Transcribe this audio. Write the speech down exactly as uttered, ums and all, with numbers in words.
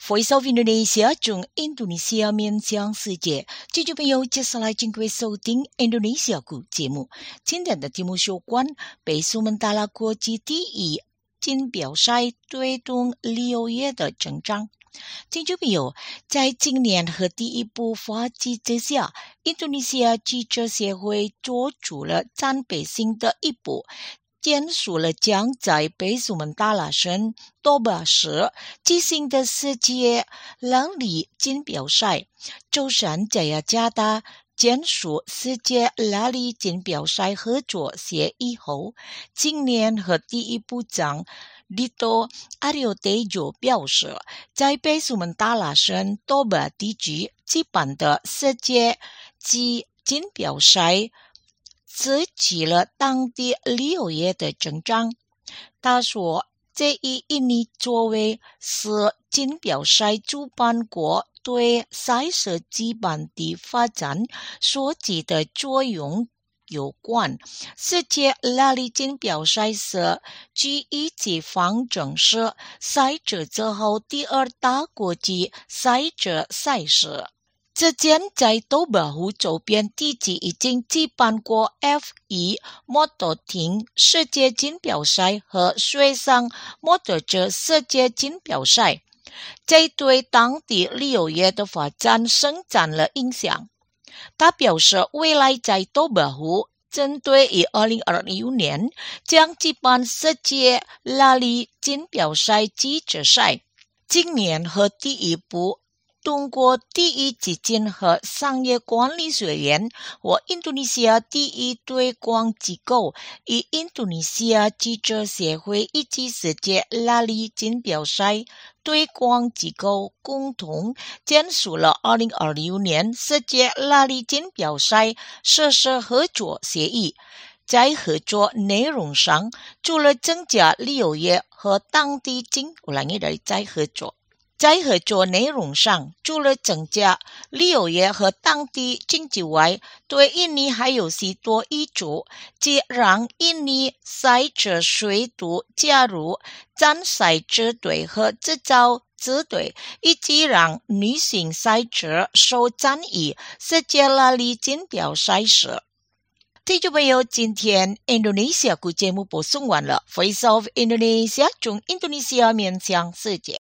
Voice of Indonesia 中印度尼西亚面向世界，听众朋友，接下来请各位收听印度尼西亚语节目。今天的节目有关被苏门答腊国际第一金标赛推动旅游业的成长。听众朋友，在今年和第一步发迹之下，印度尼西亚记者协会做出了战备性的一步，结束了将在被苏门答腊省多巴市进行的世界朗里锦标赛，舟山在雅加达签署世界拉力锦标赛合作协议后，今年和第一部长Dito Aryo Tejo 表示，在被苏门答腊省多巴地区举办的世界级锦标赛刺激了当地旅游业的增长。他说，这一印尼作为是锦标赛主办国对赛事举办的发展所起的作用有关。世界拉力锦标赛是G 一级方程式赛制之后第二大国际赛制赛事。之前在多巴湖周边地区已经举办过 F 一 摩托艇世界锦标赛和水上摩托车世界锦标赛，这对当地旅游业的发展生产了影响。他表示，未来在多巴湖针对于二零二六年将举办世界拉力锦标赛记者赛，今年和第一步通过第一基金和商业管理学院和印度尼西亚第一推广机构与印度尼西亚记者协会以及世界拉力锦标赛推广机构共同签署了二零二六年世界拉力锦标赛实施合作协议。在合作内容上，除了增加旅游业和当地经济在合作在合作内容上，除了增加旅游业和当地经济外，对印尼还有许多益处，即让印尼赛车水度加入参赛支队和制造支队，以及让女性赛车手参与世界拉力锦标赛时。听众朋友，今天印度尼西亚语节目播送完了 Voice of Indonesia 中印度尼西亚面向世界。